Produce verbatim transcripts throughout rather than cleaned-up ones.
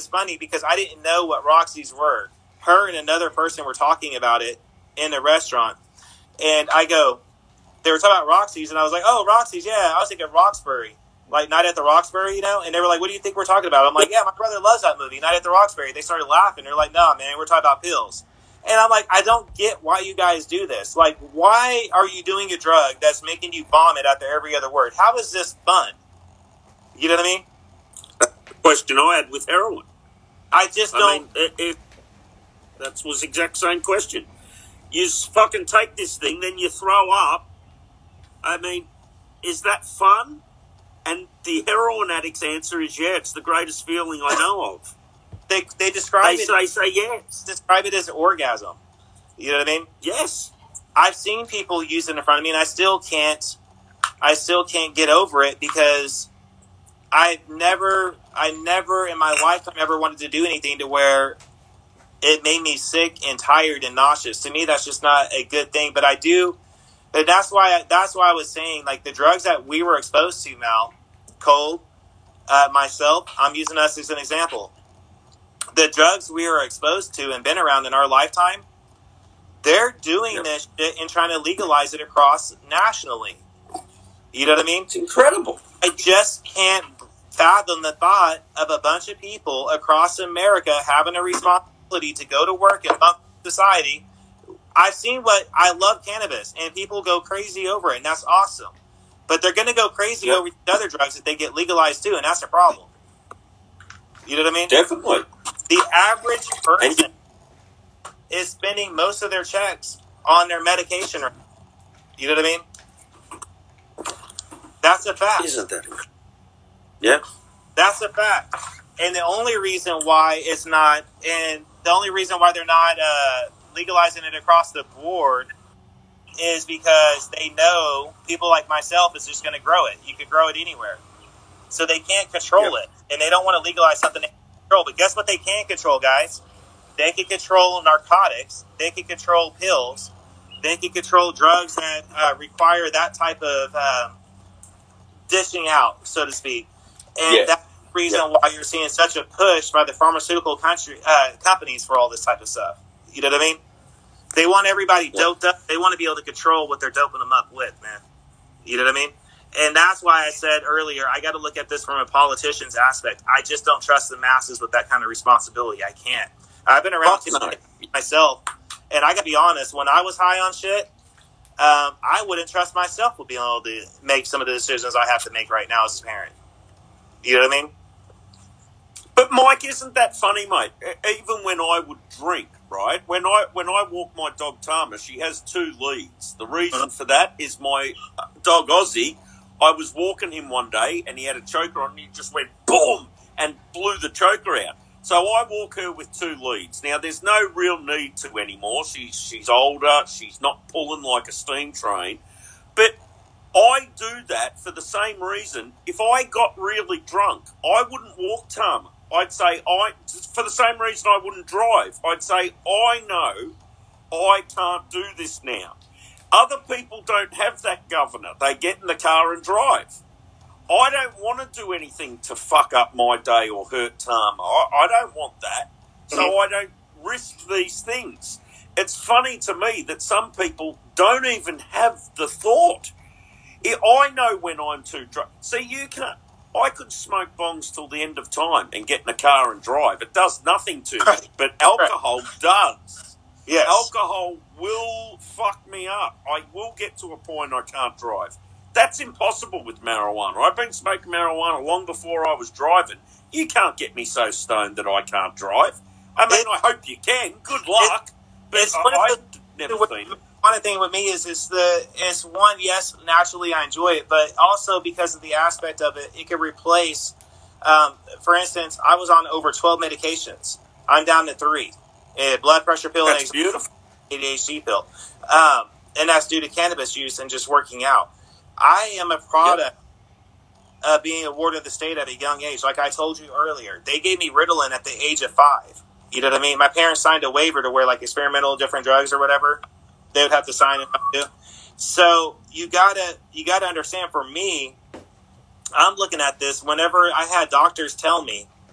funny because I didn't know what Roxy's were. Her and another person were talking about it in the restaurant. And I go, they were talking about Roxy's, and I was like, oh, Roxy's, yeah. I was thinking Roxbury, like Night at the Roxbury, you know? And they were like, what do you think we're talking about? I'm like, yeah, my brother loves that movie, Night at the Roxbury. They started laughing. They're like, no, man, we're talking about pills. And I'm like, I don't get why you guys do this. Like, why are you doing a drug that's making you vomit after every other word? How is this fun? You know what I mean? That's the question I had with heroin. I just don't... I mean, it, it, that was the exact same question. You fucking take this thing, then you throw up. I mean, is that fun? And the heroin addict's answer is, yeah, it's the greatest feeling I know of. They they describe they it. They say yes. Describe it as orgasm. You know what I mean? Yes. I've seen people use it in front of me, and I still can't. I still can't get over it because I never, I never in my lifetime ever wanted to do anything to where it made me sick and tired and nauseous. To me, that's just not a good thing. But I do, but that's why I, that's why I was saying, like, the drugs that we were exposed to, Mal, Cole, uh, myself, I'm using us as an example. The drugs we were exposed to and been around in our lifetime, they're doing yep. this shit and trying to legalize it across nationally. You know what I mean? It's incredible. I just can't fathom the thought of a bunch of people across America having a responsibility to go to work and bump society. I've seen what I love cannabis, and people go crazy over it, and that's awesome. But they're going to go crazy yep. over the other drugs that they get legalized too, and that's a problem. You know what I mean? Definitely. The average person is spending most of their checks on their medication. You know what I mean? That's a fact. Isn't that? Yeah. That's a fact. And the only reason why it's not, and the only reason why they're not uh, legalizing it across the board is because they know people like myself is just going to grow it. You can grow it anywhere. So they can't control yeah. it. And they don't want to legalize something they can control. But guess what they can control, guys? They can control narcotics. They can control pills. They can control drugs that uh, require that type of um, dishing out, so to speak. And yeah. that's the reason yeah. why you're seeing such a push by the pharmaceutical country, uh, companies for all this type of stuff. You know what I mean? They want everybody yeah. doped up. They want to be able to control what they're doping them up with, man. You know what I mean? And that's why I said earlier, I got to look at this from a politician's aspect. I just don't trust the masses with that kind of responsibility. I can't. I've been around too much myself, and I got to be honest, when I was high on shit, um, I wouldn't trust myself with being able to make some of the decisions I have to make right now as a parent. You know what I mean? But Mike, isn't that funny, mate? Even when I would drink, right? When I when I walk my dog Tama, she has two leads. The reason for that is my dog Ozzy. I was walking him one day and he had a choker on and he just went boom and blew the choker out. So I walk her with two leads. Now, there's no real need to anymore. She's she's older. She's not pulling like a steam train. But I do that for the same reason. If I got really drunk, I wouldn't walk Tama. I'd say, I for the same reason I wouldn't drive. I'd say, I know I can't do this now. Other people don't have that governor. They get in the car and drive. I don't want to do anything to fuck up my day or hurt Tama. I, I don't want that. So I don't risk these things. It's funny to me that some people don't even have the thought. I know when I'm too drunk. See, you can't. I could smoke bongs till the end of time and get in a car and drive. It does nothing to me, but alcohol does. Yes. Alcohol will fuck me up. I will get to a point I can't drive. That's impossible with marijuana. I've been smoking marijuana long before I was driving. You can't get me so stoned that I can't drive. I mean, it, I hope you can. Good luck. It, but it's I, I've the, never the, seen it. One thing with me is, is the it's one, yes, naturally I enjoy it, but also because of the aspect of it, it can replace, um, for instance, I was on over twelve medications. I'm down to three. A blood pressure pill that's and beautiful. A D H D pill. Um, and that's due to cannabis use and just working out. I am a product yep. of being awarded the state at a young age. Like I told you earlier, they gave me Ritalin at the age of five. You know what I mean? My parents signed a waiver to where, like, experimental different drugs or whatever, they would have to sign it too. So you gotta you gotta understand. For me, I'm looking at this whenever I had doctors tell me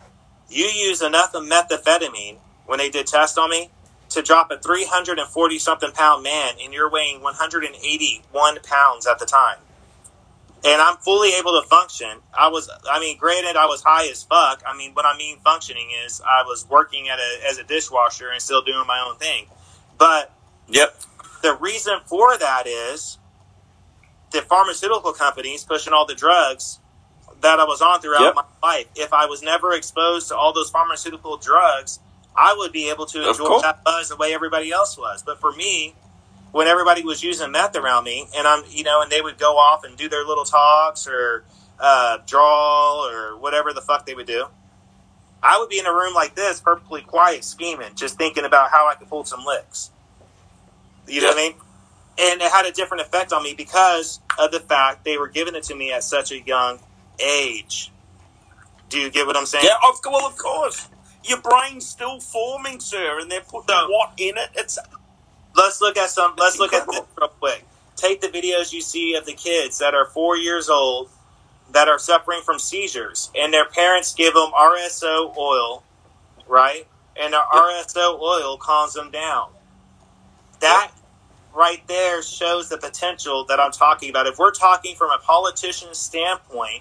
You use enough of methamphetamine when they did tests on me to drop a three hundred forty something pound man, and you're weighing one hundred eighty-one pounds at the time. And I'm fully able to function. I was, I mean, granted, I was high as fuck. I mean, what I mean functioning is I was working at a, as a dishwasher and still doing my own thing. But yep. The reason for that is the pharmaceutical companies pushing all the drugs that I was on throughout yep. my life. If I was never exposed to all those pharmaceutical drugs, I would be able to enjoy that buzz the way everybody else was. But for me, when everybody was using meth around me, and I'm, you know, and they would go off and do their little talks or uh, draw or whatever the fuck they would do, I would be in a room like this, perfectly quiet, scheming, just thinking about how I could pull some licks. You know yep. what I mean? And it had a different effect on me because of the fact they were giving it to me at such a young age. Do you get what I'm saying? Yeah, of, well, of course. Your brain's still forming, sir, and they're putting so, what in it? It's... Let's look at some. Let's look at this real quick. Take the videos you see of the kids that are four years old that are suffering from seizures, and their parents give them R S O oil, right? And the yep. R S O oil calms them down. That yep. right there shows the potential that I'm talking about. If we're talking from a politician's standpoint,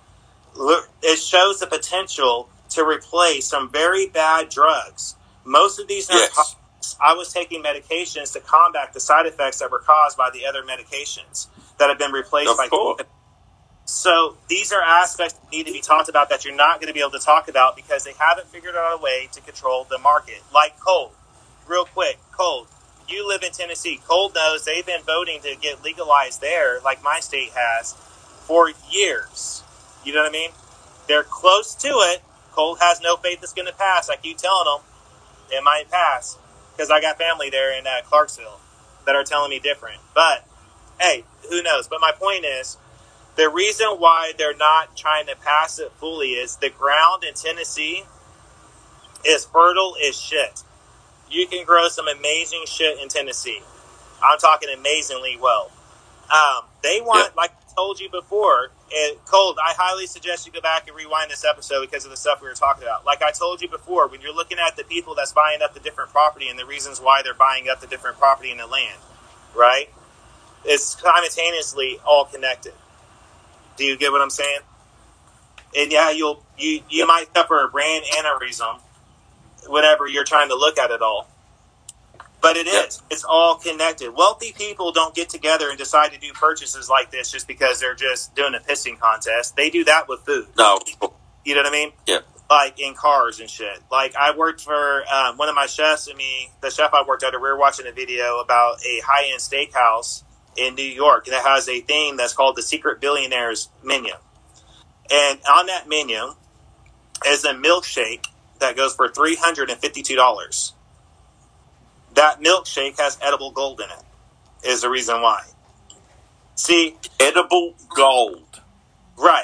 it shows the potential to replace some very bad drugs. Most of these narcotics. Yes. I was taking medications to combat the side effects that were caused by the other medications that have been replaced of by. Course. So these are aspects that need to be talked about that you're not going to be able to talk about because they haven't figured out a way to control the market. Like Cold, real quick, Cold. You live in Tennessee. Cold knows they've been voting to get legalized there, like my state has, for years. You know what I mean? They're close to it. Cold has no faith it's going to pass. I keep telling them it might pass. Because I got family there in uh, Clarksville that are telling me different. But, hey, who knows? But my point is, the reason why they're not trying to pass it fully is the ground in Tennessee is fertile as shit. You can grow some amazing shit in Tennessee. I'm talking amazingly well. Um, they want, yep. like I told you before, it, Cold, I highly suggest you go back and rewind this episode because of the stuff we were talking about. Like I told you before, when you're looking at the people that's buying up the different property and the reasons why they're buying up the different property in the land, right? It's simultaneously all connected. Do you get what I'm saying? And yeah, you'll you you might suffer a brain aneurysm whenever you're trying to look at it all. But it yep. is. It's all connected. Wealthy people don't get together and decide to do purchases like this just because they're just doing a pissing contest. They do that with food. No. You know what I mean? Yeah. Like in cars and shit. Like I worked for um, one of my chefs and me, the chef I worked under, we were watching a video about a high-end steakhouse in New York. And it has a thing that's called the Secret Billionaires menu. And on that menu is a milkshake that goes for three hundred fifty-two dollars. That milkshake has edible gold in it, is the reason why. See? Edible gold. Right.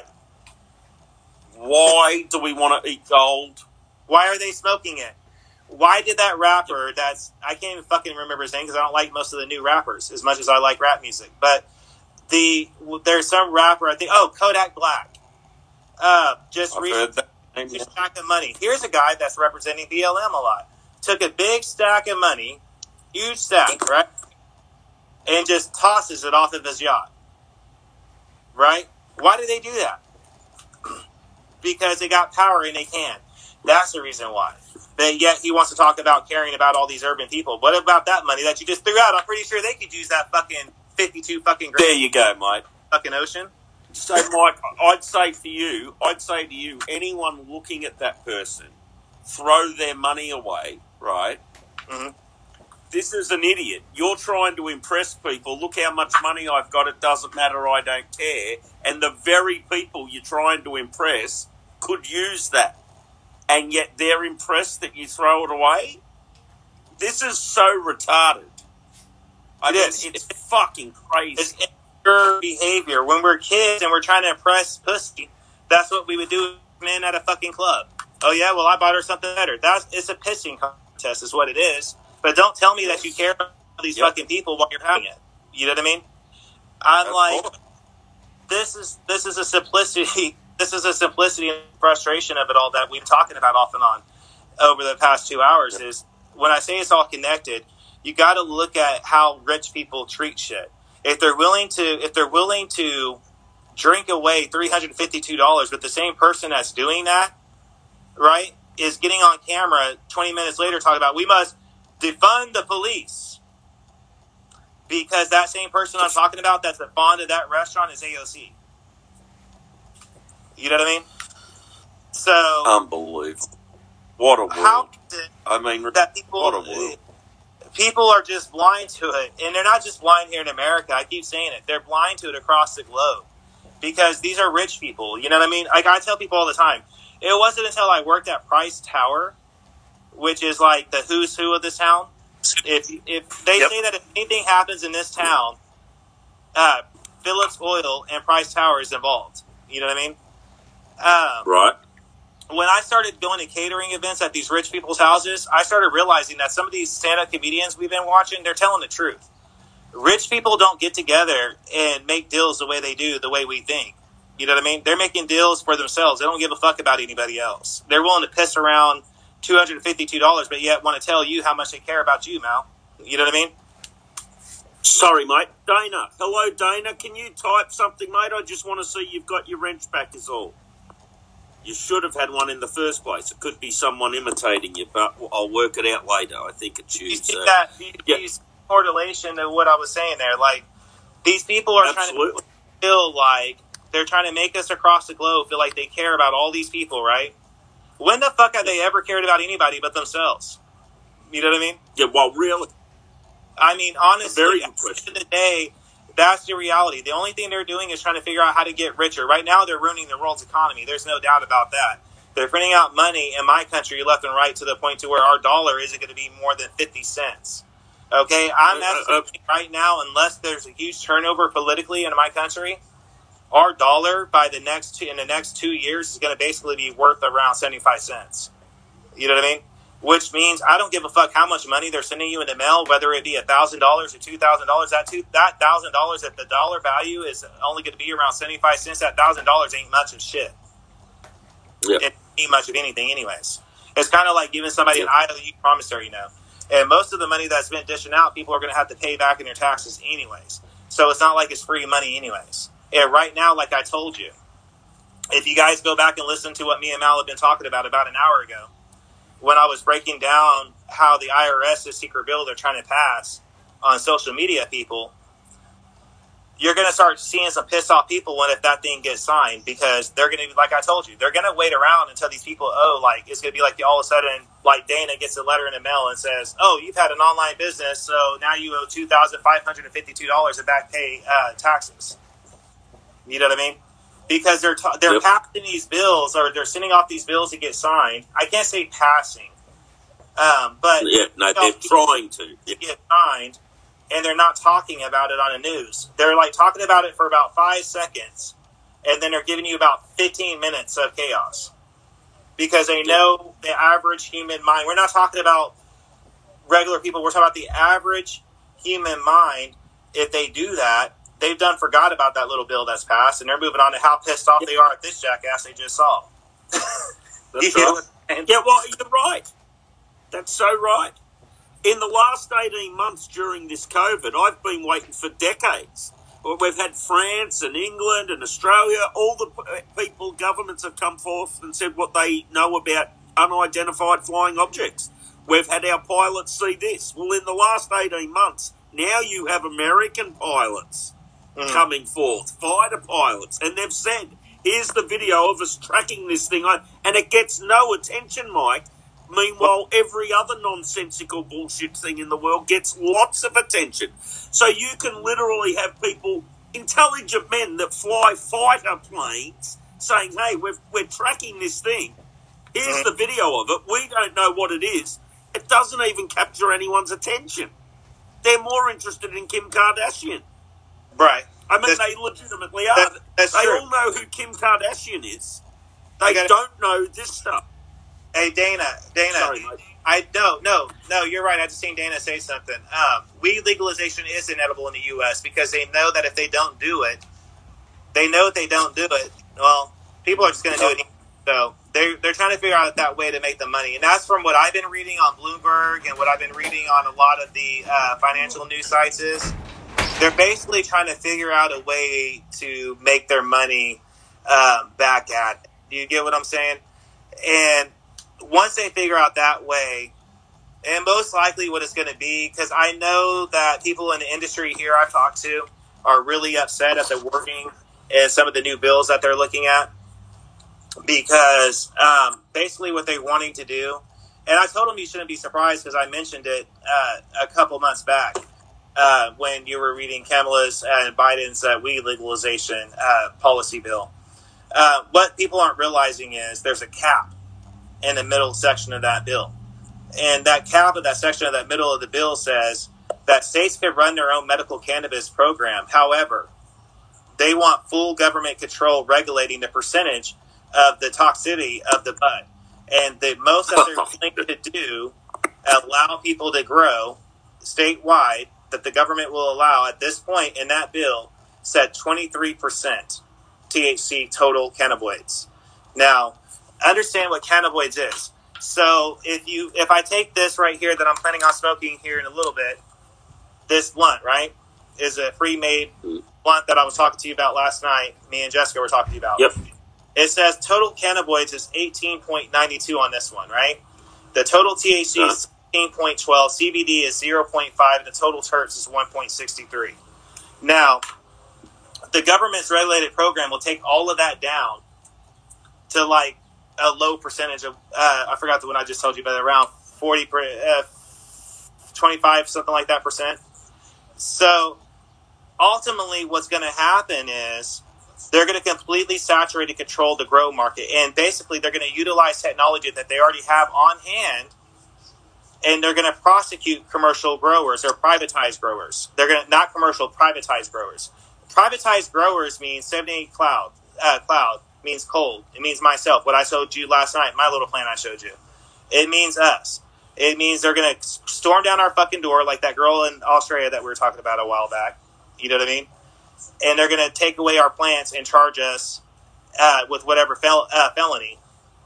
Why do we want to eat gold? Why are they smoking it? Why did that rapper that's... I can't even fucking remember his name because I don't like most of the new rappers as much as I like rap music. But the there's some rapper, I think... Oh, Kodak Black. Uh, just recently, a stack of money. Here's a guy that's representing B L M a lot. Took a big stack of money, huge stack, right? And just tosses it off of his yacht. Right? Why do they do that? Because they got power and they can. That's the reason why. But yet he wants to talk about caring about all these urban people. What about that money that you just threw out? I'm pretty sure they could use that fucking fifty-two fucking grand. There you go, Mike. Fucking ocean. So, Mike, I'd say for you, I'd say to you, anyone looking at that person, throw their money away, right? Mm-hmm. This is an idiot. You're trying to impress people. Look how much money I've got. It doesn't matter. I don't care. And the very people you're trying to impress could use that. And yet they're impressed that you throw it away? This is so retarded. I mean, it's, it's fucking crazy. It's immature behavior. When we're kids and we're trying to impress pussy, that's what we would do men at a fucking club. Oh, yeah? Well, I bought her something better. That's, it's a pissing contest is what it is. But don't tell me that you care about these yep. fucking people while you're having it. You know what I mean? I'm That's like, cool. this is this is a simplicity this is the simplicity and frustration of it all that we've been talking about off and on over the past two hours. Is when I say it's all connected, you got to look at how rich people treat shit. If they're willing to, if they're willing to drink away three hundred fifty-two dollars, but the same person that's doing that, right, is getting on camera twenty minutes later talking about we must defund the police because that same person I'm talking about that's the fond of that restaurant is A O C. You know what I mean? So unbelievable. What a world. How is it I mean, that people, what a world. People are just blind to it, and they're not just blind here in America. I keep saying it. They're blind to it across the globe because these are rich people. You know what I mean? Like I tell people all the time, it wasn't until I worked at Price Tower, which is like the who's who of this town. If if they yep. say that if anything happens in this town, uh, Phillips Oil and Price Tower is involved. You know what I mean? Um, right. When I started going to catering events at these rich people's houses, I started realizing that some of these stand-up comedians we've been watching, they're telling the truth. Rich people don't get together and make deals the way they do, the way we think. You know what I mean? They're making deals for themselves. They don't give a fuck about anybody else. They're willing to piss around two hundred fifty-two dollars, but yet want to tell you how much they care about you, Mal. You know what I mean? Sorry, mate. Dana. Hello, Dana. Can you type something, mate? I just want to see you've got your wrench back is all. You should have had one in the first place. It could be someone imitating you, but I'll work it out later. I think it's you. You see so. that? You, yeah. you see correlation to what I was saying there. Like, these people are Absolutely. trying to feel like they're trying to make us across the globe feel like they care about all these people, right? When the fuck have they ever cared about anybody but themselves? You know what I mean? Yeah, well, really? I mean, honestly, Very at the end of the day, that's the reality. The only thing they're doing is trying to figure out how to get richer. Right now, they're ruining the world's economy. There's no doubt about that. They're printing out money in my country left and right to the point to where our dollar isn't going to be more than fifty cents. Okay? I'm uh, estimating uh, right now, unless there's a huge turnover politically in my country, our dollar by the next two, in the next two years is going to basically be worth around seventy-five cents. You know what I mean? Which means I don't give a fuck how much money they're sending you in the mail, whether it be one thousand dollars or two thousand dollars. That two, that one thousand dollars, if the dollar value is only going to be around seventy-five cents, that one thousand dollars ain't much of shit. Yep. It ain't much of anything anyways. It's kind of like giving somebody yep. an I O U promissory note. And most of the money that's been dishing out, people are going to have to pay back in their taxes anyways. So it's not like it's free money anyways. And right now, like I told you, if you guys go back and listen to what me and Mal have been talking about about an hour ago, when I was breaking down how the I R S's secret bill they're trying to pass on social media people, you're going to start seeing some pissed off people when if that thing gets signed, because they're going to, like I told you, they're going to wait around until these people owe, like, it's going to be like all of a sudden, like Dana gets a letter in the mail and says, oh, you've had an online business, so now you owe two thousand five hundred fifty-two dollars in back pay uh, taxes. You know what I mean? Because they're t- they're yep. passing these bills, or they're sending off these bills to get signed. I can't say passing, um, but yeah, no, they're trying to to get signed, and they're not talking about it on the news. They're like talking about it for about five seconds, and then they're giving you about fifteen minutes of chaos because they know the average human mind. We're not talking about regular people. We're talking about the average human mind. If they do that, they've done forgot about that little bill that's passed, and they're moving on to how pissed off they are at this jackass they just saw. That's right. Yeah, well, you're right. That's so right. In the last eighteen months during this COVID, I've been waiting for decades. We've had France and England and Australia. All the people, governments have come forth and said what they know about unidentified flying objects. We've had our pilots see this. Well, in the last eighteen months, now you have American pilots Mm. coming forth, fighter pilots, and they've said, here's the video of us tracking this thing, and it gets no attention, Mike. Meanwhile, every other nonsensical bullshit thing in the world gets lots of attention. So you can literally have people, intelligent men that fly fighter planes, saying, hey, we're, we're tracking this thing. Here's the video of it. We don't know what it is. It doesn't even capture anyone's attention. They're more interested in Kim Kardashian. Right. I mean, that's, they legitimately are. That, that's they true. all know who Kim Kardashian is. They gotta, don't know this stuff. Hey, Dana, Dana. Sorry, mate. I no, no, no. You're right. I just seen Dana say something. Um, weed legalization is inedible in the U S because they know that if they don't do it, they know if they don't do it, well, People are just going to do it. So they're, they're trying to figure out that way to make the money. And that's from what I've been reading on Bloomberg and what I've been reading on a lot of the uh, financial news sites is they're basically trying to figure out a way to make their money uh, back at it. Do you get what I'm saying? And once they figure out that way, and most likely what it's going to be, because I know that people in the industry here I've talked to are really upset at the wording and some of the new bills that they're looking at. Because um, basically what they're wanting to do, and I told them you shouldn't be surprised because I mentioned it uh, a couple months back uh, when you were reading Kamala's and Biden's uh, weed legalization uh, policy bill. Uh, what people aren't realizing is there's a cap in the middle section of that bill. And that cap of that section of that middle of the bill says that states can run their own medical cannabis program. However, they want full government control regulating the percentage of the toxicity of the bud. And the most that they're willing to do, allow people to grow statewide, that the government will allow at this point in that bill, said twenty-three percent T H C total cannabinoids. Now, understand what cannabinoids is. So if you, if I take this right here that I'm planning on smoking here in a little bit, this blunt, right, is a pre-made blunt that I was talking to you about last night. Me and Jessica were talking to you about. Yep. It says total cannabinoids is eighteen point nine two on this one, right? The total T H C uh-huh. is sixteen point one two, C B D is zero point five, and the total terps is one point six three. Now, the government's regulated program will take all of that down to like a low percentage of, uh, I forgot the one I just told you, but around forty, uh, twenty-five, something like that percent. So ultimately what's going to happen is they're going to completely saturate and control the grow market. And basically, they're going to utilize technology that they already have on hand, and they're going to prosecute commercial growers or privatized growers. They're going to, not commercial, privatized growers. Privatized growers means seventy-eight cloud. Uh, cloud means cold. It means myself, what I showed you last night, my little plan I showed you. It means us. It means they're going to storm down our fucking door like that girl in Australia that we were talking about a while back. You know what I mean? And they're going to take away our plants and charge us uh, with whatever fel- uh, felony.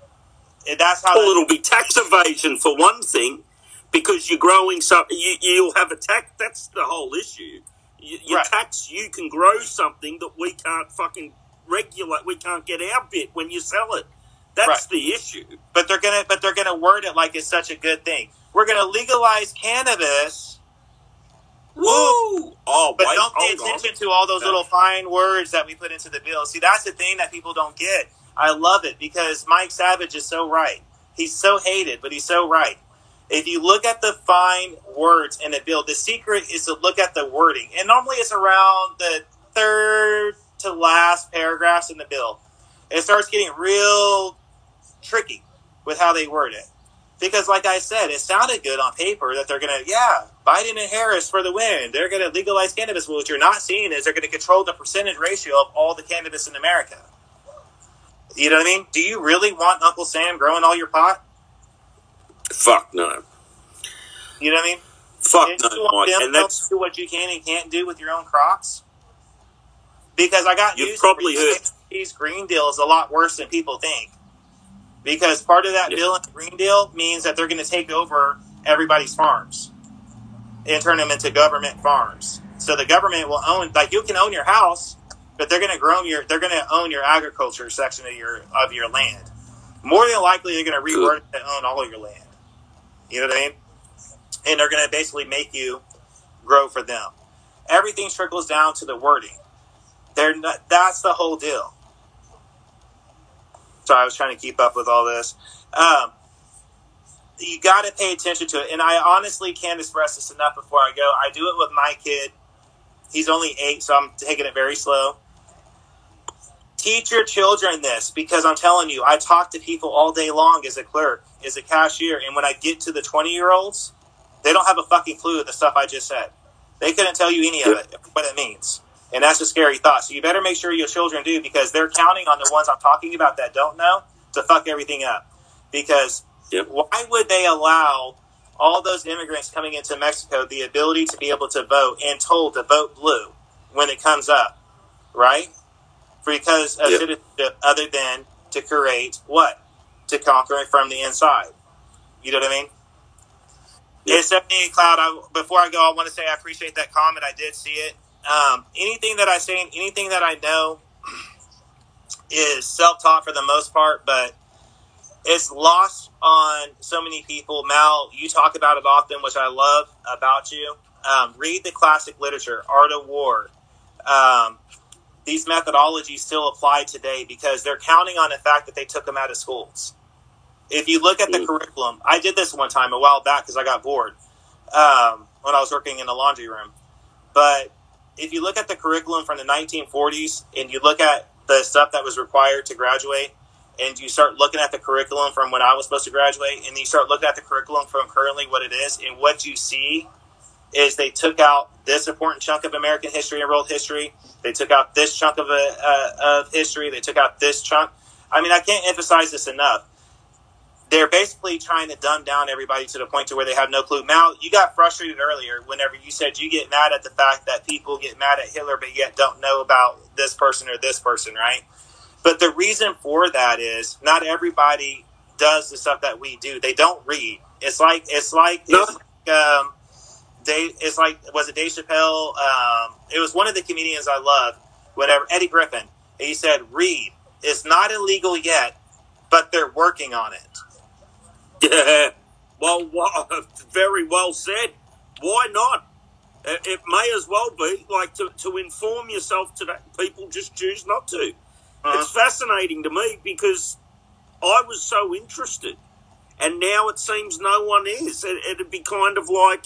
And that's how. Well, it'll be tax evasion for one thing, because you're growing something. You, you'll have a tax. That's the whole issue. You, you right. tax. You can grow something that we can't fucking regulate. We can't get our bit when you sell it. That's right. the issue. But they're gonna. But they're gonna word it like it's such a good thing. We're gonna legalize cannabis. Woo! Oh, but wait, don't pay attention on. to all those little fine words that we put into the bill. See, that's the thing that people don't get. I love it because Mike Savage is so right. He's so hated, but he's so right. If you look at the fine words in the bill, the secret is to look at the wording. And normally it's around the third to last paragraphs in the bill. It starts getting real tricky with how they word it. Because, like I said, it sounded good on paper that they're going to, yeah, Biden and Harris for the win. They're going to legalize cannabis. Well, what you're not seeing is they're going to control the percentage ratio of all the cannabis in America. You know what I mean? Do you really want Uncle Sam growing all your pot? Fuck no. You know what I mean? Fuck and no, you want Mike. them And that's do what you can and can't do with your own crops. Because I got You've news probably for you. heard These Green Deal is a lot worse than people think. Because part of that yeah. bill in the Green Deal means that they're going to take over everybody's farms and turn them into government farms. So the government will own, like you can own your house, but they're going to grow your, they're going to own your agriculture section of your of your land. More than likely, they're going to reword it to own all your land. You know what I mean? And they're going to basically make you grow for them. Everything trickles down to the wording. They're not, that's the whole deal. Sorry, I was trying to keep up with all this. Um, you got to pay attention to it. And I honestly can't express this enough before I go. I do it with my kid. He's only eight, so I'm taking it very slow. Teach your children this, because I'm telling you, I talk to people all day long as a clerk, as a cashier, and when I get to the twenty-year-olds, they don't have a fucking clue of the stuff I just said. They couldn't tell you any of it, what it means. And that's a scary thought. So you better make sure your children do, because they're counting on the ones I'm talking about that don't know to fuck everything up. Because yep. why would they allow all those immigrants coming into Mexico the ability to be able to vote and told to vote blue when it comes up, right? because of Yep. citizenship other than to create what? To conquer it from the inside. You know what I mean? Yep. It's definitely Cloud. I, before I go, I want to say I appreciate that comment. I did see it. Um, anything that I say, anything that I know is self-taught for the most part, but it's lost on so many people. Mal, you talk about it often, which I love about you. Um, read the classic literature, Art of War. Um, these methodologies still apply today because they're counting on the fact that they took them out of schools. If you look at the mm. curriculum, I did this one time a while back because I got bored um, when I was working in the laundry room. But if you look at the curriculum from the nineteen forties and you look at the stuff that was required to graduate, and you start looking at the curriculum from when I was supposed to graduate, and you start looking at the curriculum from currently what it is, and what you see is they took out this important chunk of American history and world history. They took out this chunk of a, uh, of history. They took out this chunk. I mean, I can't emphasize this enough. They're basically trying to dumb down everybody to the point to where they have no clue. Mal, you got frustrated earlier whenever you said you get mad at the fact that people get mad at Hitler but yet don't know about this person or this person, right? But the reason for that is not everybody does the stuff that we do. They don't read. It's like it's like no. it's like, um, they. It's like was it Dave Chappelle? Um, it was one of the comedians I love. Whatever, Eddie Griffin. And he said, "Read. It's not illegal yet, but they're working on it." Yeah. Well, well, very well said. Why not? It may as well be like to to inform yourself today. People just choose not to. Uh-huh. It's fascinating to me because I was so interested, and now it seems no one is. It, it'd be kind of like,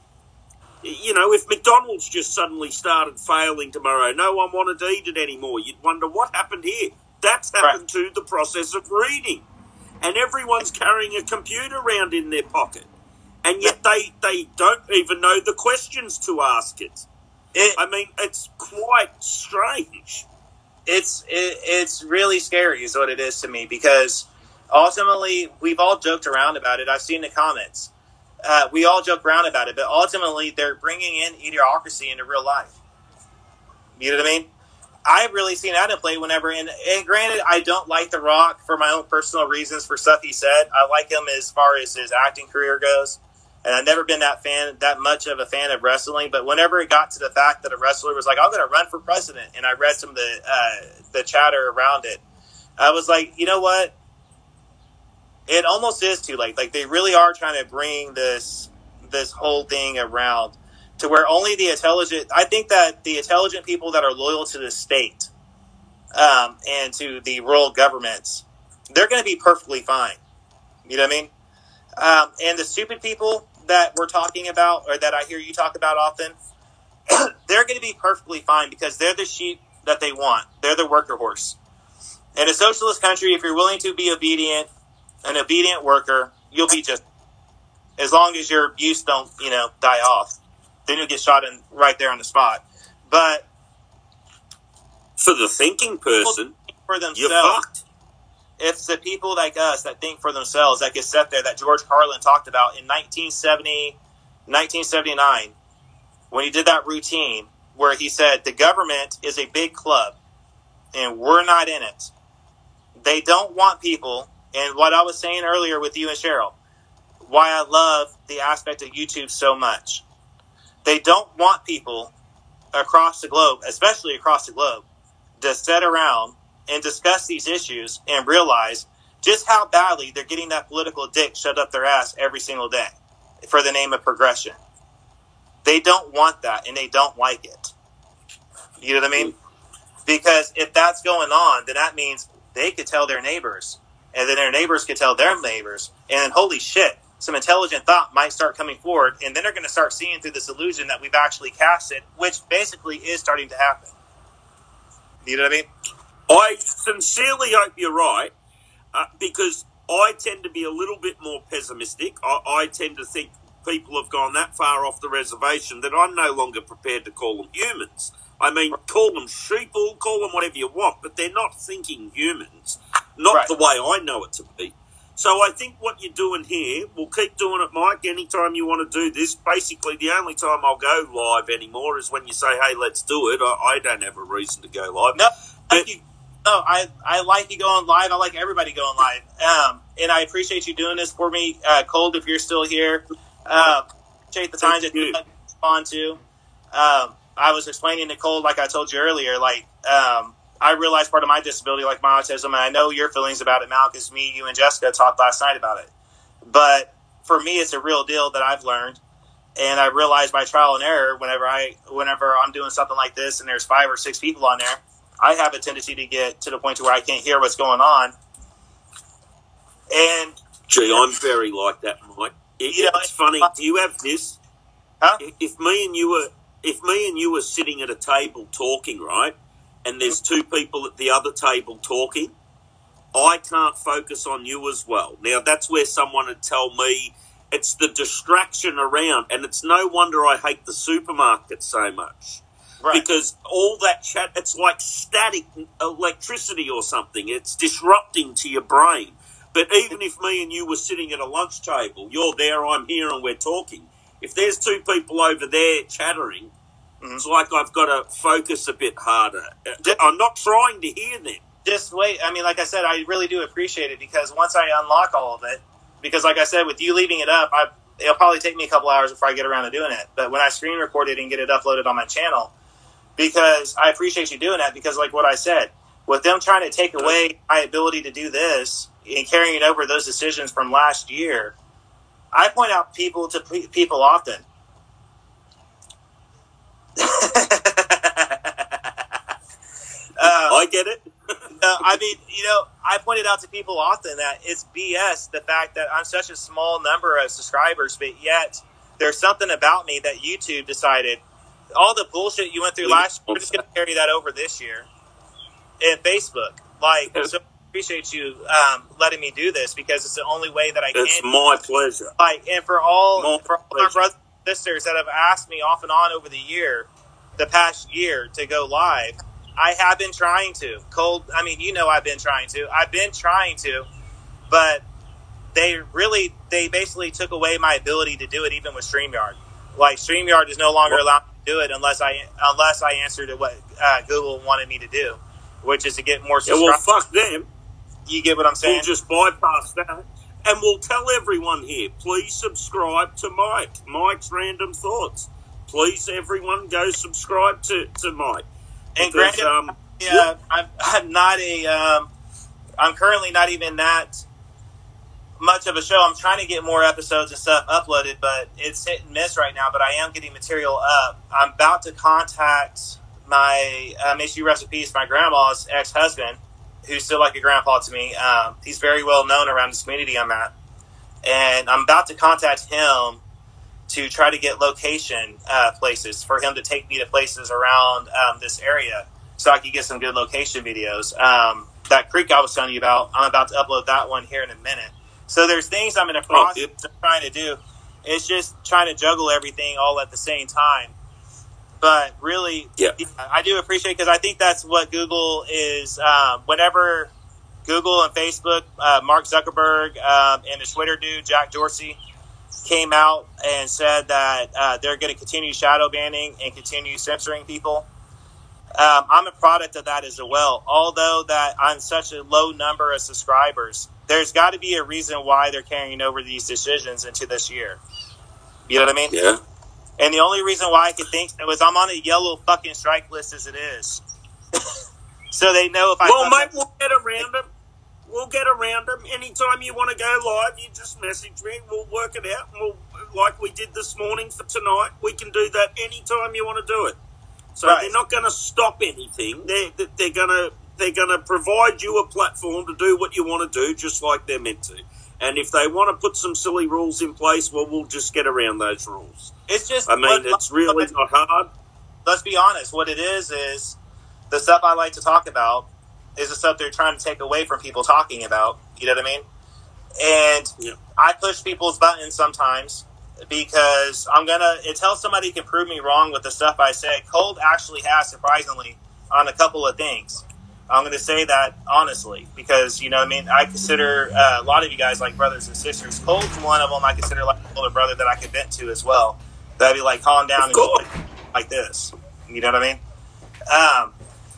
you know, if McDonald's just suddenly started failing tomorrow, no one wanted to eat it anymore. You'd wonder what happened here. That's happened right. to the process of reading, and everyone's carrying a computer around in their pocket, and yet they, they don't even know the questions to ask it. it I mean, it's quite strange. It's it, it's really scary is what it is to me because ultimately we've all joked around about it. I've seen the comments. Uh, we all joke around about it, but ultimately they're bringing in idiocracy into real life. You know what I mean? I've really seen that in play whenever, and, and granted, I don't like The Rock for my own personal reasons for stuff he said. I like him as far as his acting career goes. And I've never been that fan, that much of a fan of wrestling. But whenever it got to the fact that a wrestler was like, "I'm going to run for president," and I read some of the uh, the chatter around it, I was like, you know what? It almost is too late. Like they really are trying to bring this this whole thing around to where only the intelligent. I think that the intelligent people that are loyal to the state um, and to the rural governments, they're going to be perfectly fine. You know what I mean? Um, and the stupid people that we're talking about, or that I hear you talk about often, they're going to be perfectly fine because they're the sheep that they want. They're the worker horse. In a socialist country, if you're willing to be obedient, an obedient worker, you'll be just, as long as your use don't, you know, die off, then you'll get shot in right there on the spot. But for the thinking person, for themselves, you're fucked. It's the people like us that think for themselves that get set there that George Carlin talked about in nineteen seventy, nineteen seventy-nine when he did that routine where he said the government is a big club and we're not in it. They don't want people, and what I was saying earlier with you and Cheryl, why I love the aspect of YouTube so much. They don't want people across the globe, especially across the globe, to sit around and discuss these issues and realize just how badly they're getting that political dick shoved up their ass every single day for the name of progression. They don't want that, and they don't like it. You know what I mean? Because if that's going on, then that means they could tell their neighbors, and then their neighbors could tell their neighbors, and holy shit, some intelligent thought might start coming forward, and then they're going to start seeing through this illusion that we've actually casted, which basically is starting to happen. You know what I mean? I sincerely hope you're right, uh, because I tend to be a little bit more pessimistic. I, I tend to think people have gone that far off the reservation that I'm no longer prepared to call them humans. I mean, call them sheeple, call them whatever you want, but they're not thinking humans, not right. the way I know it to be. So I think what you're doing here, we'll keep doing it, Mike, anytime you want to do this. Basically, the only time I'll go live anymore is when you say, hey, let's do it. I, I don't have a reason to go live. No, but, you, Oh, I, I like you going live. I like everybody going live. Um, and I appreciate you doing this for me. Uh, Cold, if you're still here, uh, appreciate the time that you respond to. Um, I was explaining to Cold, like I told you earlier, like, um, I realized part of my disability, like my autism, and I know your feelings about it, Mal, because me, you, and Jessica talked last night about it. But for me, it's a real deal that I've learned. And I realized by trial and error, whenever I, whenever I'm doing something like this and there's five or six people on there, I have a tendency to get to the point to where I can't hear what's going on. And gee, I'm very like that, Mike. It, you know, it's funny. Do you have this? Huh? If me and you were, if me and you were sitting at a table talking, right, and there's two people at the other table talking, I can't focus on you as well. Now that's where someone would tell me it's the distraction around, and it's no wonder I hate the supermarket so much. Right. Because all that chat, it's like static electricity or something. It's disrupting to your brain. But even if me and you were sitting at a lunch table, you're there, I'm here, and we're talking. If there's two people over there chattering, mm-hmm. it's like I've got to focus a bit harder. Just, I'm not trying to hear them. Just wait. I mean, like I said, I really do appreciate it because once I unlock all of it, because like I said, with you leaving it up, I, it'll probably take me a couple hours before I get around to doing it. But when I screen record it and get it uploaded on my channel, because I appreciate you doing that, because like what I said, with them trying to take away my ability to do this and carrying over those decisions from last year, I point out people to pe- people often. uh, I get it. uh, I mean, you know, I pointed out to people often that it's B S, the fact that I'm such a small number of subscribers, but yet there's something about me that YouTube decided, all the bullshit you went through last year, we're just going to carry that over this year. And Facebook, like, so I appreciate you um, letting me do this because it's the only way that I can. It's my pleasure. Like, and for all my for all my brothers and sisters that have asked me off and on over the year, the past year, to go live, I have been trying to. Cold, I mean, you know, I've been trying to. I've been trying to, but they really, they basically took away my ability to do it, even with StreamYard. Like, StreamYard is no longer allowed to do it unless I unless I answer to what uh, Google wanted me to do, which is to get more subscribers. Yeah, well, fuck them. You get what I'm saying? We'll just bypass that. And we'll tell everyone here, please subscribe to Mike. Mike's Random Thoughts. Please, everyone, go subscribe to, to Mike. And because, granted, um, yeah, I'm, I'm not a, um, I'm currently not even that much of a show. I'm trying to get more episodes and stuff uploaded, but it's hit and miss right now, but I am getting material up. I'm about to contact my, uh, may she rest in peace, my grandma's ex-husband, who's still like a grandpa to me. Um, he's very well known around this community I'm at. And I'm about to contact him to try to get location uh, places for him to take me to places around um, this area so I can get some good location videos. Um, that creek I was telling you about, I'm about to upload that one here in a minute. So there's things I'm in the process oh, of trying to do. It's just trying to juggle everything all at the same time. But really, yeah. I do appreciate, because I think that's what Google is. Um, whenever Google and Facebook, uh, Mark Zuckerberg um, and the Twitter dude, Jack Dorsey, came out and said that uh, they're going to continue shadow banning and continue censoring people. Um, I'm a product of that as well. Although that I'm such a low number of subscribers, there's got to be a reason why they're carrying over these decisions into this year. You know what I mean? Yeah. And the only reason why I could think was I'm on a yellow fucking strike list as it is. So they know if I... Well, mate, we'll get around them. We'll get around them. Anytime you want to go live, you just message me. We'll work it out. And we'll, like we did this morning for tonight, we can do that anytime you want to do it. So right. They're not going to stop anything. They're, they're going to they're going to provide you a platform to do what you want to do, just like they're meant to. And if they want to put some silly rules in place, well, we'll just get around those rules. It's just... I mean, it's really not hard. Let's be honest. What it is, is the stuff I like to talk about is the stuff they're trying to take away from people talking about. You know what I mean? And yeah. I push people's buttons sometimes because I'm going to... Until somebody can prove me wrong with the stuff I say, Cold actually has, surprisingly, on a couple of things. I'm going to say that honestly because, you know what I mean, I consider uh, a lot of you guys like brothers and sisters. Cold's one of them I consider like an older brother that I could vent to as well. That'd be like, calm down and go like, like this. You know what I mean? Um,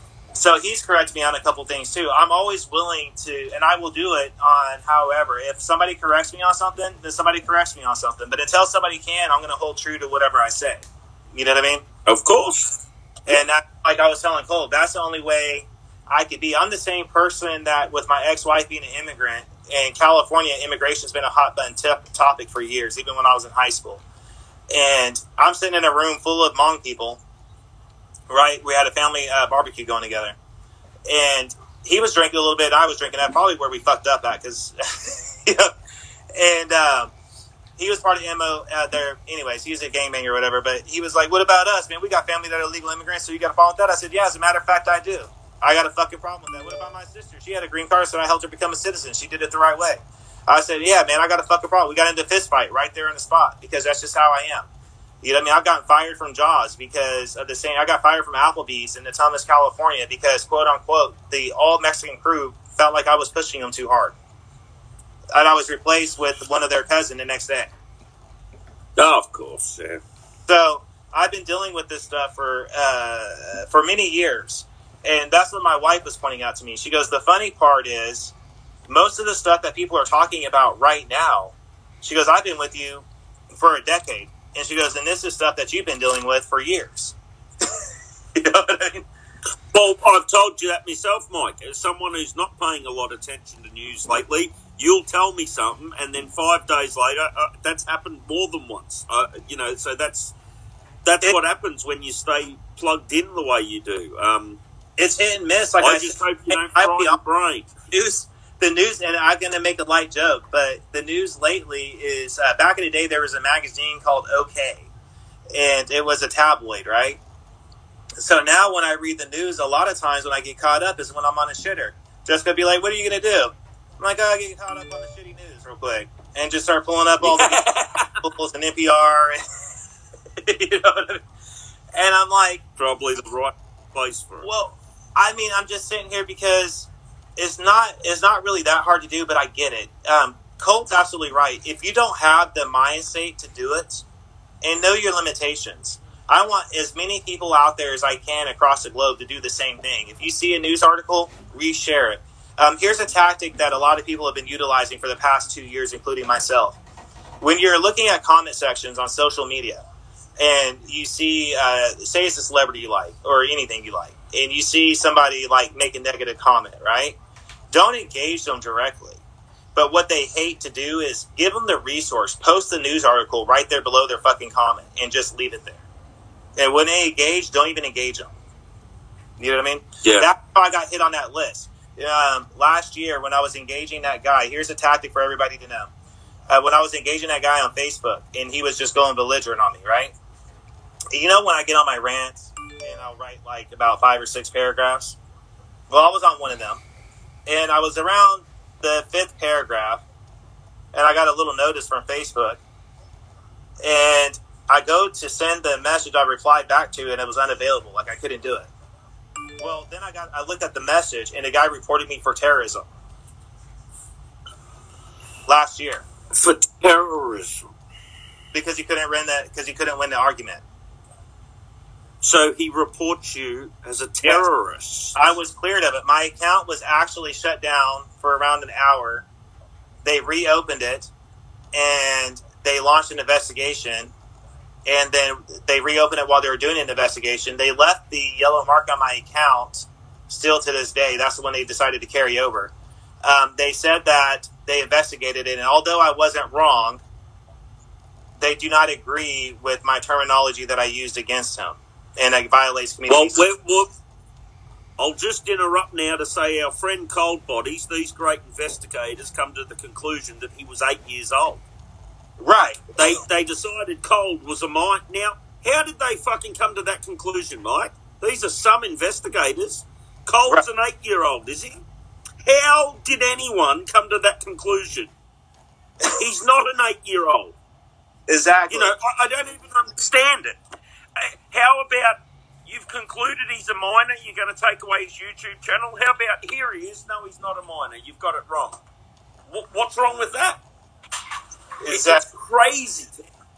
So he's corrected me on a couple things too. I'm always willing to, and I will do it on however. If somebody corrects me on something, then somebody corrects me on something. But until somebody can, I'm going to hold true to whatever I say. You know what I mean? Of course. And that, like I was telling Cole, that's the only way I could be. I'm the same person that with my ex-wife being an immigrant, in California, immigration's been a hot button t- topic for years, even when I was in high school. And I'm sitting in a room full of Hmong people. Right, we had a family uh, barbecue going together, and he was drinking a little bit. And I was drinking. That probably where we fucked up at, because, you know, and um, he was part of M O uh, there. Anyways, he's a gangbanger or whatever. But he was like, "What about us, man? We got family that are illegal immigrants, so you got a problem with that?" I said, "Yeah, as a matter of fact, I do. I got a fucking problem with that. What about my sister? She had a green card, so I helped her become a citizen. She did it the right way." I said, "Yeah, man, I got a fucking problem." We got into a fist fight right there on the spot because that's just how I am. You know what I mean? I've gotten fired from Jaws because of the same. I got fired from Applebee's in Thomas, California because, quote unquote, the all Mexican crew felt like I was pushing them too hard. And I was replaced with one of their cousin the next day. Oh, of course, yeah. So I've been dealing with this stuff for uh, for many years. And that's what my wife was pointing out to me. She goes, the funny part is most of the stuff that people are talking about right now, she goes, I've been with you for a decade. And she goes, and this is stuff that you've been dealing with for years. You know what I mean? Well, I've told you that myself, Mike. As someone who's not paying a lot of attention to news lately, you'll tell me something, and then five days later, uh, that's happened more than once. Uh, you know, so that's that's it, what happens when you stay plugged in the way you do. Um, it's hit and miss. Like I, I just said, hope you don't fry your brain. News. The news, and I'm going to make a light joke, but the news lately is, uh, back in the day, there was a magazine called OK, and it was a tabloid, right? So now when I read the news, a lot of times when I get caught up is when I'm on a shitter. Just going to be like, what are you going to do? I'm like, oh, I get caught up on the shitty news real quick, and just start pulling up all the articles and N P R, and, you know what I mean? And I'm like... Probably the right place for it. Well, I mean, I'm just sitting here because... It's not it's not really that hard to do, but I get it. Um, Colt's absolutely right. If you don't have the mind state to do it and know your limitations, I want as many people out there as I can across the globe to do the same thing. If you see a news article, reshare it. Um, here's a tactic that a lot of people have been utilizing for the past two years, including myself. When you're looking at comment sections on social media and you see, uh, say it's a celebrity you like or anything you like, and you see somebody like make a negative comment, right? Don't engage them directly. But what they hate to do is give them the resource, post the news article right there below their fucking comment, and just leave it there. And when they engage, don't even engage them. You know what I mean? Yeah. That's how I got hit on that list. Um, last year when I was engaging that guy, here's a tactic for everybody to know. Uh, when I was engaging that guy on Facebook, and he was just going belligerent on me, right? You know when I get on my rants, and I'll write like about five or six paragraphs? Well, I was on one of them. And I was around the fifth paragraph, and I got a little notice from Facebook. And I go to send the message I replied back to, and it was unavailable. Like, I couldn't do it. Well, then I got I looked at the message, and the guy reported me for terrorism. Last year. For terrorism? Because he couldn't win that, because he couldn't win the argument. So he reports you as a terrorist. Yes. I was cleared of it. My account was actually shut down for around an hour. They reopened it, and they launched an investigation. And then they reopened it while they were doing an investigation. They left the yellow mark on my account still to this day. That's the one they decided to carry over. Um, they said that they investigated it, and although I wasn't wrong, they do not agree with my terminology that I used against him. And it violates community. Well, well, I'll just interrupt now to say our friend Cold Bodies, these great investigators, come to the conclusion that he was eight years old. Right. They they decided Cold was a mine. Now, how did they fucking come to that conclusion, Mike? These are some investigators. Cold's right. An eight-year-old, is he? How did anyone come to that conclusion? He's not an eight-year-old. Exactly. You know, I, I don't even understand it. How about you've concluded he's a minor, you're going to take away his YouTube channel? How about here he is? No, he's not a minor. You've got it wrong. What's wrong with that? Exactly. It's crazy.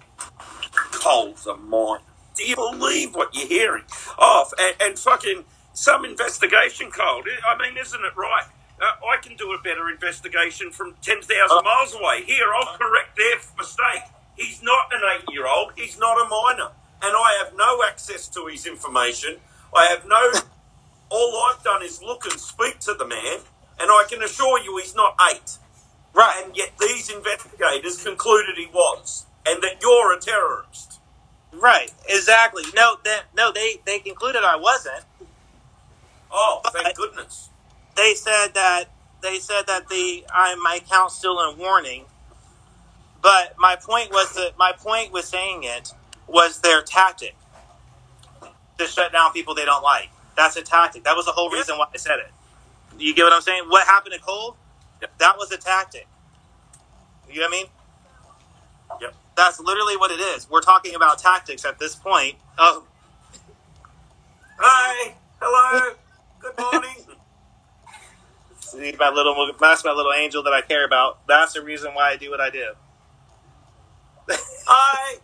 Cold's a minor. Do you believe what you're hearing? Oh, and, and fucking some investigation, Cole. I mean, isn't it right? Uh, I can do a better investigation from ten thousand miles away. Here, I'll correct their mistake. He's not an eight-year-old. He's not a minor. And I have no access to his information. I have no... All I've done is look and speak to the man, and I can assure you he's not eight. Right. And yet these investigators concluded he was, and that you're a terrorist. Right. Exactly. No, that, no, they, they concluded I wasn't. Oh, thank goodness. They said that they said that the I, my account's still in warning. But my point was that my point with saying it was their tactic to shut down people they don't like. That's a tactic. That was the whole reason why I said it. You get what I'm saying? What happened to Cole? Yep. That was a tactic. You know what I mean? Yep. That's literally what it is. We're talking about tactics at this point. Oh, hi, hello, good morning. See, my little that's my little angel that I care about. That's the reason why I do what I do. Hi.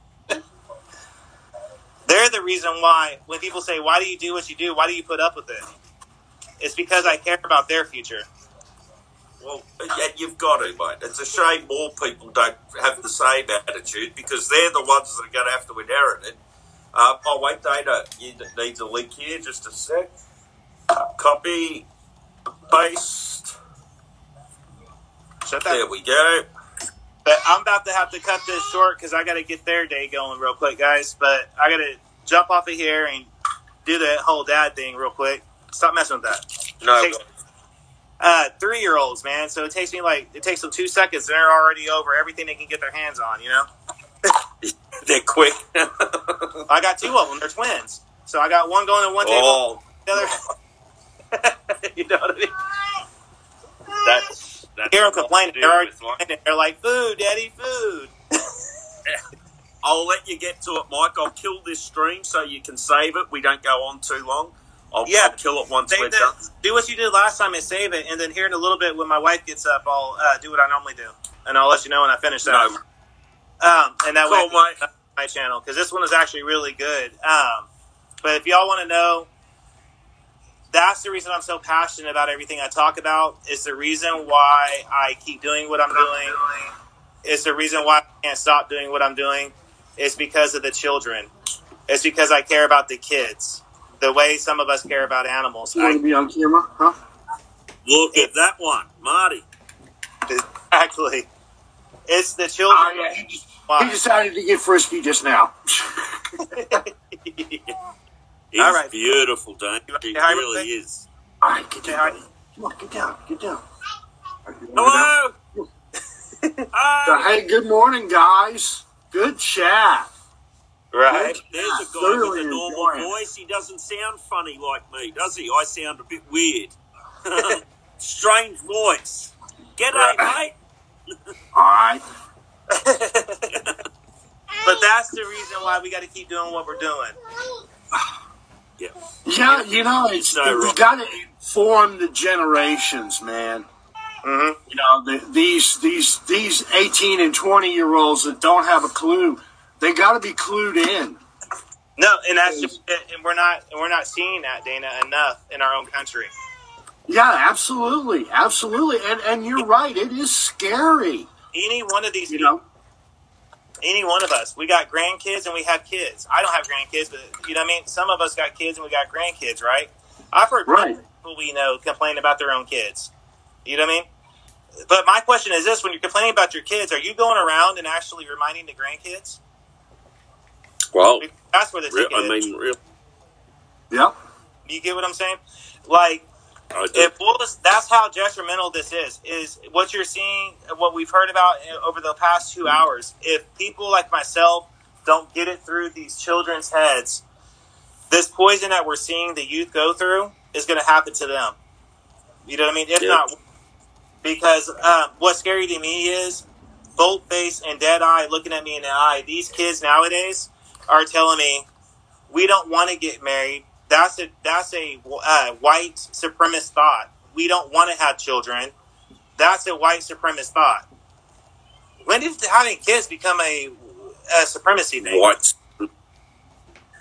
They're the reason why when people say, why do you do what you do? Why do you put up with it? It's because I care about their future. Well, yeah, you've got to, mate. It's a shame more people don't have the same attitude because they're the ones that are going to have to inherit it. Uh, oh, wait, Dana, you need a link here. Just a sec. Copy, paste. Shut that. There we go. But I'm about to have to cut this short because I got to get their day going real quick, guys. But I got to jump off of here and do the whole dad thing real quick. Stop messing with that. No. It takes, uh, three-year-olds, man. So it takes me like, it takes them two seconds and they're already over everything they can get their hands on, you know? They're quick. I got two of them. They're twins. So I got one going to one table. Oh. The other. You know what I mean? That's, that's Hear them complaining. They're already complaining. They're like, food, daddy, food. I'll let you get to it, Mike. I'll kill this stream so you can save it. We don't go on too long. I'll, yeah. I'll kill it once Save we're the, done. Do what you did last time and save it. And then here in a little bit when my wife gets up, I'll uh, do what I normally do. And I'll let you know when I finish that. No. Um, and that Cool, way, mate. my channel, because this one is actually really good. Um, but if y'all want to know, that's the reason I'm so passionate about everything I talk about. It's the reason why I keep doing what I'm doing. It's the reason why I can't stop doing what I'm doing. It's because of the children. It's because I care about the kids. The way some of us care about animals. You want to be on camera, huh? Look at that one, Marty. Exactly. It's the children. Oh, yeah. He, just, he decided to get frisky just now. He's All right. beautiful, don't he? He Hi, really Ray. is. All right, get down. Come on, get down, get down. Right, you Hello. wanna go down? Hi. So, hey, good morning, guys. Good chat. Right. There's a guy Thoroughly with a normal enjoying it. voice. He doesn't sound funny like me, does he? I sound a bit weird. Strange voice. G'day, mate. All right. But that's the reason why we got to keep doing what we're doing. Yeah. Yeah, you know, it's No, we Rob. got to inform the generations, man. Mm-hmm. You know, the, these these these eighteen and twenty year olds that don't have a clue, they got to be clued in. No, and that's just it. And we're not, and we're not seeing that, Dana, enough in our own country. Yeah, absolutely, absolutely, and and you're right. It is scary. Any one of these You people, know. any one of us, we got grandkids and we have kids. I don't have grandkids, but you know what I mean? Some of us got kids and we got grandkids, right? I've heard Right. people we know complain about their own kids. You know what I mean? But my question is this: when you're complaining about your kids, are you going around and actually reminding the grandkids? Well, That's where the real, ticket I is. mean, real. Yep. You get what I'm saying? Like, I do. If we'll just, that's how detrimental this is, is what you're seeing, what we've heard about over the past two hours. If people like myself don't get it through these children's heads, this poison that we're seeing the youth go through is going to happen to them. You know what I mean? If Yeah. not, because um, what's scary to me is bolt face and dead eye looking at me in the eye. These kids nowadays are telling me, we don't want to get married. That's a that's a uh, white supremacist thought. We don't want to have children. That's a white supremacist thought. When did having kids become a, a supremacy thing? What?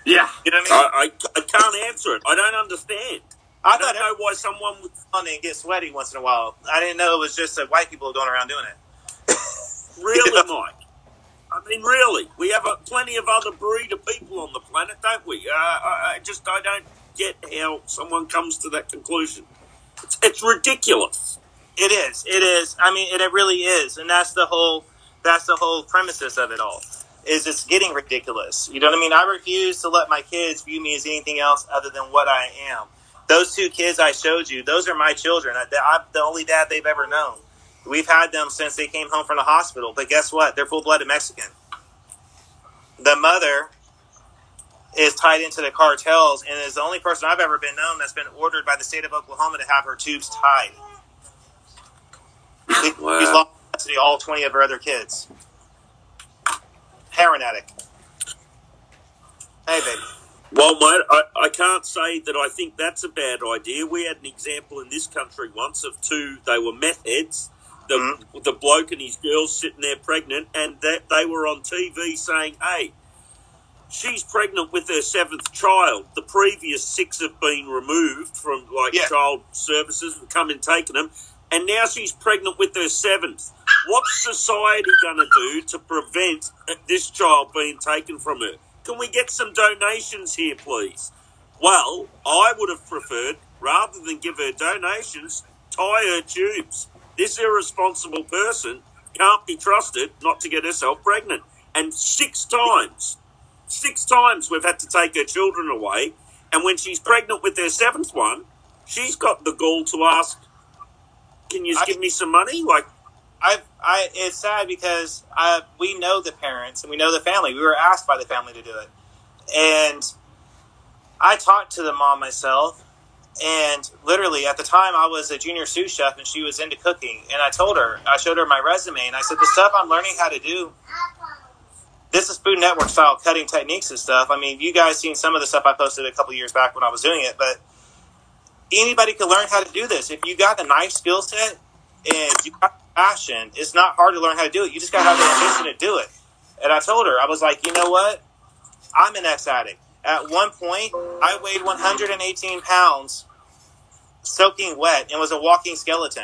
Yeah. You know what I mean? I, I, I can't answer it. I don't understand. I, I don't know why someone would fun and get sweaty once in a while. I didn't know it was just that white people going around doing it. really, You know? Mike. I mean, really, we have a, plenty of other breed of people on the planet, don't we? Uh, I, I just I don't get how someone comes to that conclusion. It's, it's ridiculous. It is. It is. I mean, and it really is, and that's the whole. That's the whole premises of it all. Is it's getting ridiculous. You know what I mean? I refuse to let my kids view me as anything else other than what I am. Those two kids I showed you, those are my children. I, I'm the only dad they've ever known. We've had them since they came home from the hospital. But guess what? They're full-blooded Mexican. The mother is tied into the cartels and is the only person I've ever been known that's been ordered by the state of Oklahoma to have her tubes tied. Wow. She's lost custody of all twenty of her other kids. Heroin addict. Hey, baby. Well, mate, I, I can't say that I think that's a bad idea. We had an example in this country once of two, they were meth heads, the, mm-hmm. the bloke and his girl sitting there pregnant, and that they were on T V saying, hey, she's pregnant with her seventh child. The previous six have been removed from, like, yeah. child services and come and taken them, and now she's pregnant with her seventh. What's society going to do to prevent this child being taken from her? Can we get some donations here, please? Well, I would have preferred, rather than give her donations, tie her tubes. This irresponsible person can't be trusted not to get herself pregnant. And six times, six times we've had to take her children away. And when she's pregnant with her seventh one, she's got the gall to ask, can you I, give me some money? Like, I, I, it's sad because I, we know the parents and we know the family. We were asked by the family to do it. And I talked to the mom myself. And literally at the time I was a junior sous chef and she was into cooking. And I told her, I showed her my resume and I said, the stuff I'm learning how to do, this is Food Network style cutting techniques and stuff. I mean, you guys seen some of the stuff I posted a couple years back when I was doing it, but anybody can learn how to do this. If you got a nice skill set and you got passion, it's not hard to learn how to do it. You just got to have the ambition to do it. And I told her, I was like, you know what? I'm an ex-addict. At one point, I weighed one hundred eighteen pounds soaking wet and was a walking skeleton.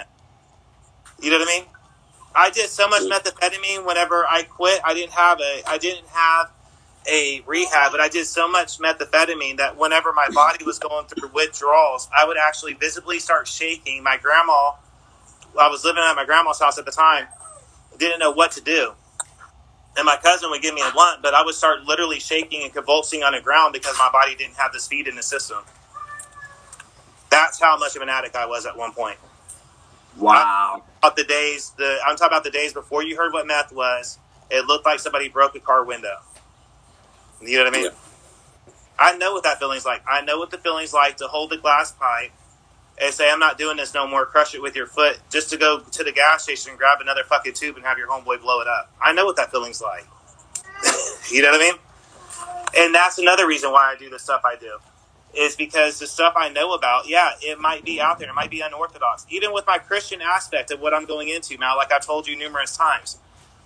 You know what I mean? I did so much methamphetamine whenever I quit. I didn't have a, I didn't have a rehab, but I did so much methamphetamine that whenever my body was going through withdrawals, I would actually visibly start shaking. My grandma, I was living at my grandma's house at the time, didn't know what to do. And my cousin would give me a blunt, but I would start literally shaking and convulsing on the ground because my body didn't have the speed in the system. That's how much of an addict I was at one point. Wow. About the days, the I'm talking about the days before you heard what meth was. It looked like somebody broke a car window. You know what I mean? Yeah. I know what that feeling's like. I know what the feeling's like to hold the glass pipe and say, I'm not doing this no more, crush it with your foot, just to go to the gas station and grab another fucking tube and have your homeboy blow it up. I know what that feeling's like. You know what I mean? And that's another reason why I do the stuff I do. Is because the stuff I know about, yeah, it might be out there. It might be unorthodox. Even with my Christian aspect of what I'm going into, Mal, like I've told you numerous times.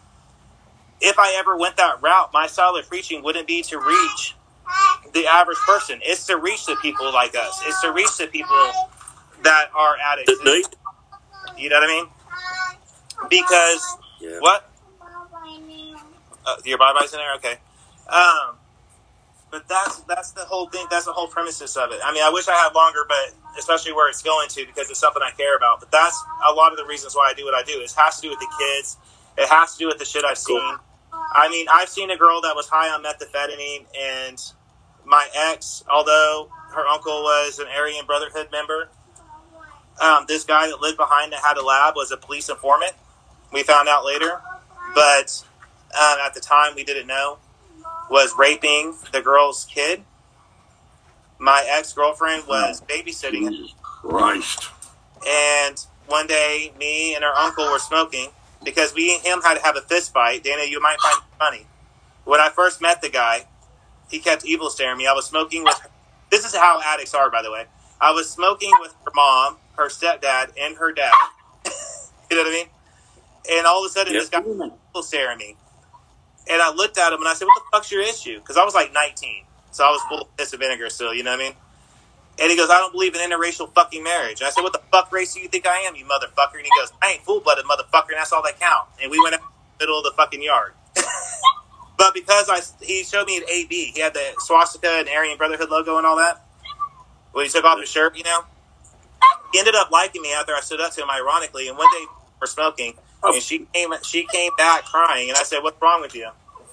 If I ever went that route, my style of preaching wouldn't be to reach the average person. It's to reach the people like us. It's to reach the people that are addicts. You know what I mean? Because, yeah. What? Uh, your bye-byes in there? Okay. Um, but that's that's the whole thing. That's the whole premises of it. I mean, I wish I had longer, but especially where it's going to, because it's something I care about. But that's a lot of the reasons why I do what I do. It has to do with the kids. It has to do with the shit I've seen. I mean, I've seen a girl that was high on methamphetamine, and my ex, although her uncle was an Aryan Brotherhood member, um, this guy that lived behind that had a lab was a police informant. We found out later. But um, at the time, we didn't know. Was raping the girl's kid. My ex-girlfriend was babysitting him. Jesus Christ. And one day, me and her uncle were smoking because we and him had to have a fist fight. Dana, you might find it funny. When I first met the guy, he kept evil staring me. I was smoking with her. This is how addicts are, by the way. I was smoking with her mom, her stepdad, and her dad. You know what I mean? And all of a sudden, yep. This guy was evil staring me. And I looked at him and I said, what the fuck's your issue? Because I was like nineteen. So I was full of piss and vinegar still, you know what I mean? And he goes, I don't believe in interracial fucking marriage. And I said, what the fuck race do you think I am, you motherfucker? And he goes, I ain't full-blooded motherfucker, and that's all that count. And we went out in the middle of the fucking yard. But because I, he showed me an A B, he had the swastika and Aryan Brotherhood logo and all that. When he took off his shirt, you know? He ended up liking me after I stood up to him, ironically. And one day we were smoking, and she came, she came back crying, and I said, what's wrong with you?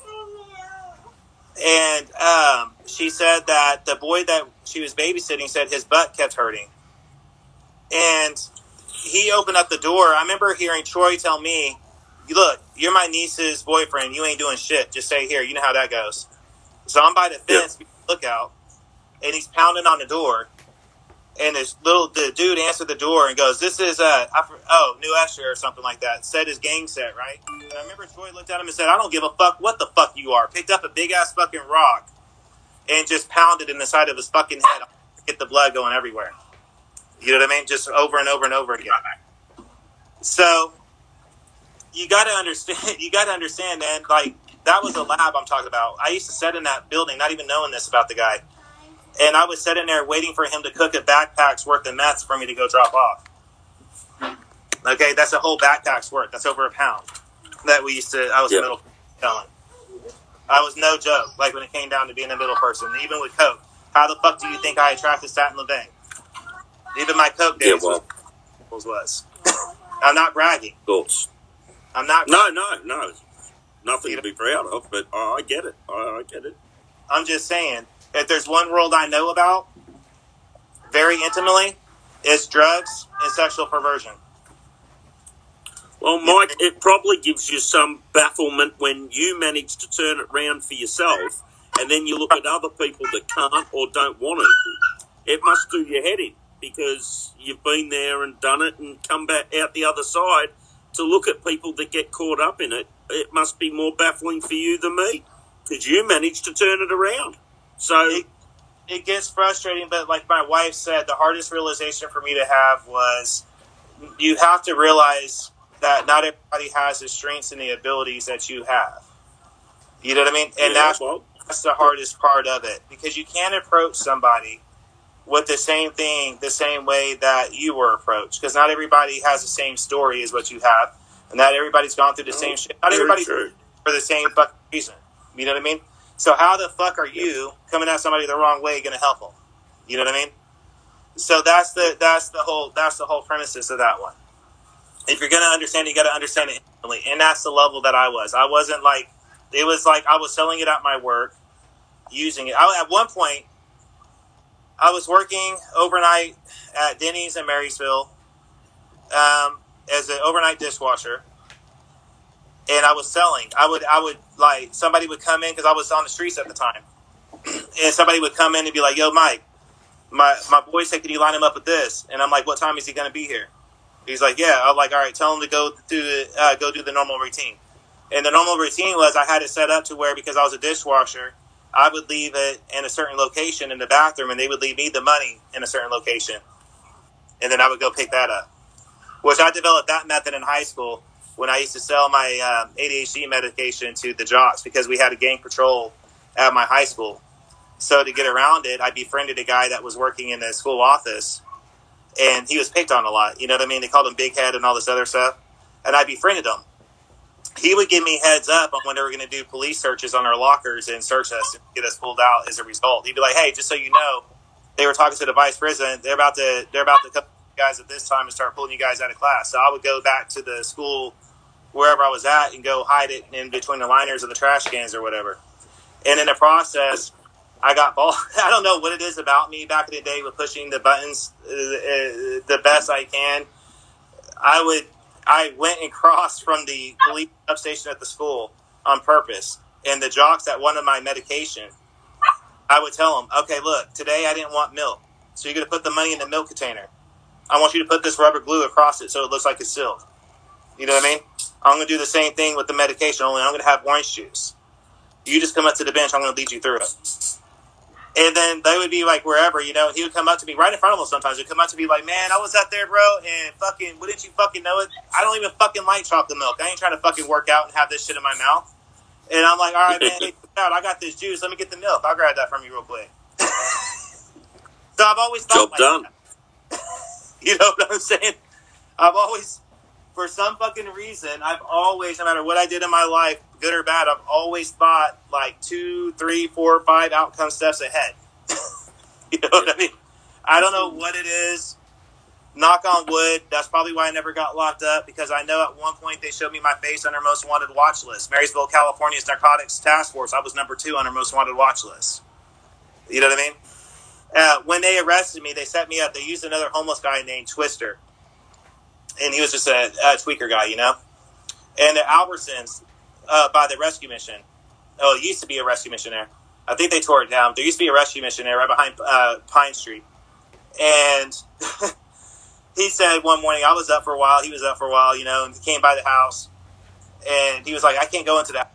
And um, she said that the boy that she was babysitting said his butt kept hurting. And he opened up the door. I remember hearing Troy tell me, look, you're my niece's boyfriend. You ain't doing shit. Just stay here. You know how that goes. So I'm by the fence, yeah. Lookout, and he's pounding on the door. And this little the dude answered the door and goes, this is, uh, oh, New Esher or something like that. Said his gang set, right? And I remember Troy looked at him and said, I don't give a fuck what the fuck you are. Picked up a big-ass fucking rock and just pounded in the side of his fucking head. Get the blood going everywhere. You know what I mean? Just over and over and over again. So, you gotta understand, you gotta understand, man, like, that was a lab I'm talking about. I used to sit in that building, not even knowing this about the guy. And I was sitting there waiting for him to cook a backpack's worth of meth for me to go drop off. Okay, that's a whole backpack's worth. That's over a pound. That we used to, I was yep. a middle selling. I was no joke, like when it came down to being a middle person. Even with Coke. How the fuck do you think I attracted Staten Levine? Even my Coke days yeah, well. was, was. I'm not bragging. Goals. I'm not bragging. No, no, no. Nothing to be proud of, but oh, I get it. Oh, I get it. I'm just saying, if there's one world I know about very intimately, it's drugs and sexual perversion. Well, Mike, it probably gives you some bafflement when you manage to turn it around for yourself, and then you look at other people that can't or don't want to. It must do your head in, because you've been there and done it and come back out the other side. To look at people that get caught up in it, it must be more baffling for you than me, because you managed to turn it around. So it, it gets frustrating, but like my wife said, the hardest realization for me to have was you have to realize that not everybody has the strengths and the abilities that you have. You know what I mean? And yeah, that's, well, that's the hardest part of it, because you can't approach somebody with the same thing the same way that you were approached, because not everybody has the same story as what you have, and not everybody's gone through the same shit. Not everybody's for the same fucking reason. You know what I mean? So how the fuck are you coming at somebody the wrong way going to help them? You know what I mean? So that's the that's the whole that's the whole premises of that one. If you're going to understand it, you got to understand it instantly, and that's the level that I was. I wasn't like it was like I was selling it at my work, using it. I, at one point, I was working overnight at Denny's in Marysville um, as an overnight dishwasher. And I was selling. I would, I would like somebody would come in because I was on the streets at the time, and somebody would come in and be like, "Yo, Mike, my my boy said, can you line him up with this?" And I'm like, "What time is he going to be here?" He's like, "Yeah." I'm like, "All right, tell him to go do uh, go do the normal routine." And the normal routine was I had it set up to where, because I was a dishwasher, I would leave it in a certain location in the bathroom, and they would leave me the money in a certain location, and then I would go pick that up. Which I developed that method in high school, when I used to sell my um, A D H D medication to the jocks, because we had a gang patrol at my high school. So to get around it, I befriended a guy that was working in the school office, and he was picked on a lot. You know what I mean? They called him Big Head and all this other stuff. And I befriended him. He would give me heads up on when they were going to do police searches on our lockers and search us and get us pulled out as a result. He'd be like, "Hey, just so you know, they were talking to the vice president. They're about to they're about to come guys at this time and start pulling you guys out of class." So I would go back to the school wherever I was at and go hide it in between the liners of the trash cans or whatever. And in the process, I got ball. I don't know what it is about me back in the day with pushing the buttons uh, uh, the best I can. I would, I went and crossed from the police substation at the school on purpose. And the jocks that wanted my medication, I would tell them, "Okay, look, today I didn't want milk. So you're going to put the money in the milk container. I want you to put this rubber glue across it so it looks like it's sealed." You know what I mean? I'm going to do the same thing with the medication, only I'm going to have orange juice. You just come up to the bench, I'm going to lead you through it. And then they would be like wherever, you know, he would come up to me right in front of them sometimes. He'd come up to me like, "Man, I was out there, bro, and fucking, wouldn't you fucking know it? I don't even fucking like chocolate milk. I ain't trying to fucking work out and have this shit in my mouth." And I'm like, all right, man, hey, out. I got this juice. Let me get the milk. I'll grab that from you real quick. So I've always thought Job like done. that. You know what I'm saying? I've always, for some fucking reason, I've always, no matter what I did in my life, good or bad, I've always thought like two, three, four, five outcome steps ahead. You know what I mean? I don't know what it is. Knock on wood. That's probably why I never got locked up, because I know at one point they showed me my face on their most wanted watch list. Marysville, California's Narcotics Task Force. I was number two on their most wanted watch list. You know what I mean? Uh, when they arrested me, they set me up. They used another homeless guy named Twister. And he was just a, a tweaker guy, you know? And the Albertsons, uh, by the rescue mission. Oh, it used to be a rescue mission there. I think they tore it down. There used to be a rescue mission there right behind uh, Pine Street. And he said one morning, I was up for a while. He was up for a while, you know, and he came by the house. And he was like, I can't go into the